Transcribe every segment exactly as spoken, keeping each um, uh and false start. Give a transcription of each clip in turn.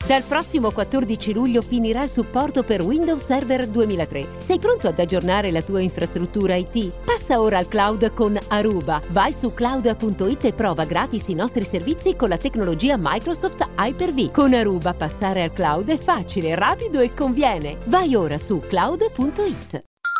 Dal prossimo quattordici luglio finirà il supporto per Windows Server duemilatré. Sei pronto ad aggiornare la tua infrastruttura I T? Passa ora al cloud con Aruba. Vai su cloud punto it e prova gratis i nostri servizi con la tecnologia Microsoft Hyper-V. Con Aruba passare al cloud è facile, rapido e conviene. Vai ora su cloud punto it.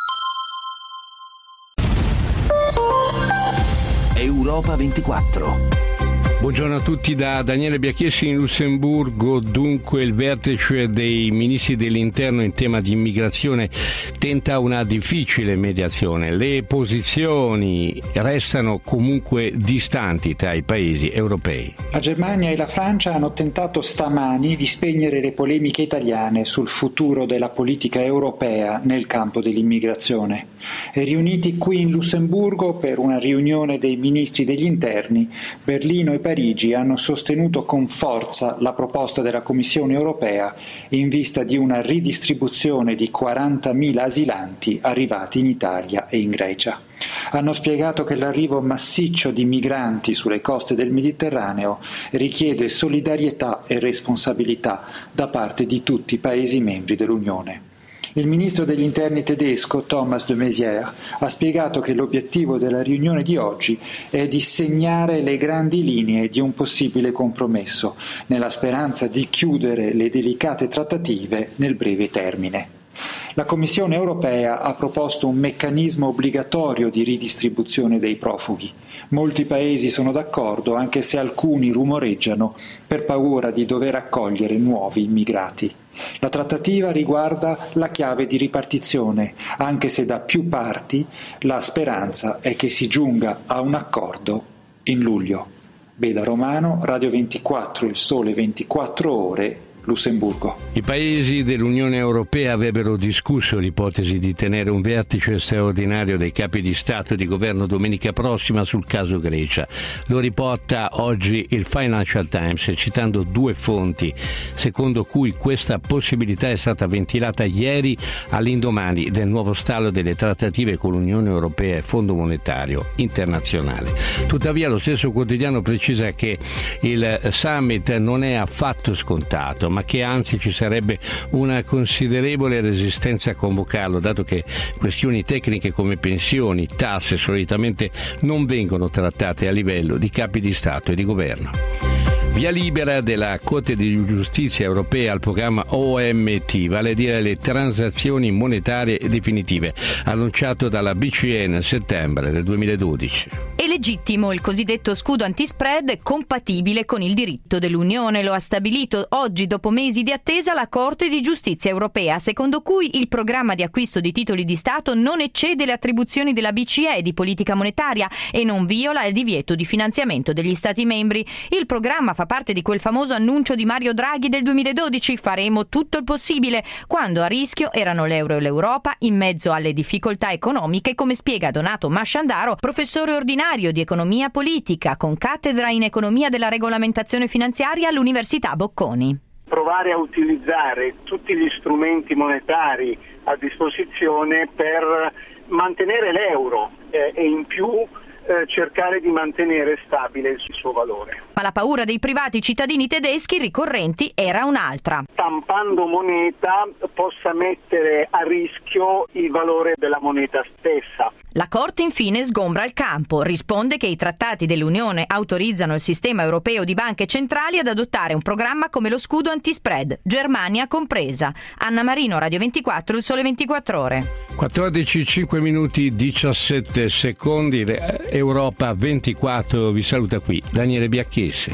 Europa ventiquattro. Buongiorno a tutti da Daniele Biacchessi in Lussemburgo. Dunque il vertice dei ministri dell'interno in tema di immigrazione tenta una difficile mediazione. Le posizioni restano comunque distanti tra i paesi europei. La Germania e la Francia hanno tentato stamani di spegnere le polemiche italiane sul futuro della politica europea nel campo dell'immigrazione. E riuniti qui in Lussemburgo per una riunione dei ministri degli interni, Berlino e Parigi hanno sostenuto con forza la proposta della Commissione europea in vista di una ridistribuzione di quarantamila asilanti arrivati in Italia e in Grecia. Hanno spiegato che l'arrivo massiccio di migranti sulle coste del Mediterraneo richiede solidarietà e responsabilità da parte di tutti i Paesi membri dell'Unione. Il ministro degli interni tedesco, Thomas de Maizière, ha spiegato che l'obiettivo della riunione di oggi è di segnare le grandi linee di un possibile compromesso, nella speranza di chiudere le delicate trattative nel breve termine. La Commissione europea ha proposto un meccanismo obbligatorio di ridistribuzione dei profughi. Molti paesi sono d'accordo, anche se alcuni rumoreggiano per paura di dover accogliere nuovi immigrati. La trattativa riguarda la chiave di ripartizione, anche se da più parti la speranza è che si giunga a un accordo in luglio. Beda Romano, Radio ventiquattro, Il Sole ventiquattro Ore, Lussemburgo. I paesi dell'Unione Europea avrebbero discusso l'ipotesi di tenere un vertice straordinario dei capi di Stato e di Governo domenica prossima sul caso Grecia. Lo riporta oggi il Financial Times, citando due fonti, secondo cui questa possibilità è stata ventilata ieri all'indomani del nuovo stallo delle trattative con l'Unione Europea e Fondo Monetario Internazionale. Tuttavia lo stesso quotidiano precisa che il summit non è affatto scontato, ma che anzi ci sarebbe una considerevole resistenza a convocarlo, dato che questioni tecniche come pensioni, tasse solitamente non vengono trattate a livello di capi di Stato e di Governo. Via libera della Corte di Giustizia europea al programma O M T, vale a dire le transazioni monetarie definitive, annunciato dalla B C E nel settembre del duemiladodici. È legittimo il cosiddetto scudo antispread compatibile con il diritto dell'Unione. Lo ha stabilito oggi, dopo mesi di attesa, la Corte di Giustizia europea, secondo cui il programma di acquisto di titoli di Stato non eccede le attribuzioni della B C E di politica monetaria e non viola il divieto di finanziamento degli Stati membri. Il programma fa parte di quel famoso annuncio di Mario Draghi del duemiladodici: faremo tutto il possibile, quando a rischio erano l'euro e l'Europa in mezzo alle difficoltà economiche, come spiega Donato Masciandaro, professore ordinario di economia politica con cattedra in economia della regolamentazione finanziaria all'Università Bocconi. Provare a utilizzare tutti gli strumenti monetari a disposizione per mantenere l'euro eh, e in più Eh, cercare di mantenere stabile il suo valore. Ma la paura dei privati cittadini tedeschi ricorrenti era un'altra. Stampando moneta possa mettere a rischio il valore della moneta stessa. La Corte infine sgombra il campo, risponde che i trattati dell'Unione autorizzano il sistema europeo di banche centrali ad adottare un programma come lo scudo antispread, Germania compresa. Anna Marino, Radio ventiquattro, Il Sole ventiquattro Ore. quattordici e cinque minuti diciassette secondi, Europa ventiquattro vi saluta qui Daniele Biacchessi.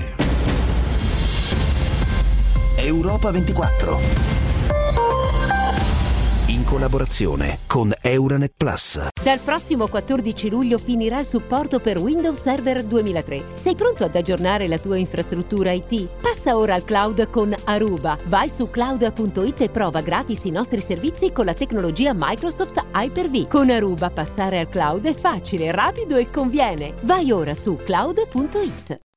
Europa ventiquattro. In collaborazione con Euronet Plus. Dal prossimo quattordici luglio finirà il supporto per Windows Server duemilatré. Sei pronto ad aggiornare la tua infrastruttura I T? Passa ora al cloud con Aruba. Vai su cloud punto it e prova gratis i nostri servizi con la tecnologia Microsoft Hyper-V. Con Aruba passare al cloud è facile, rapido e conviene. Vai ora su cloud punto it.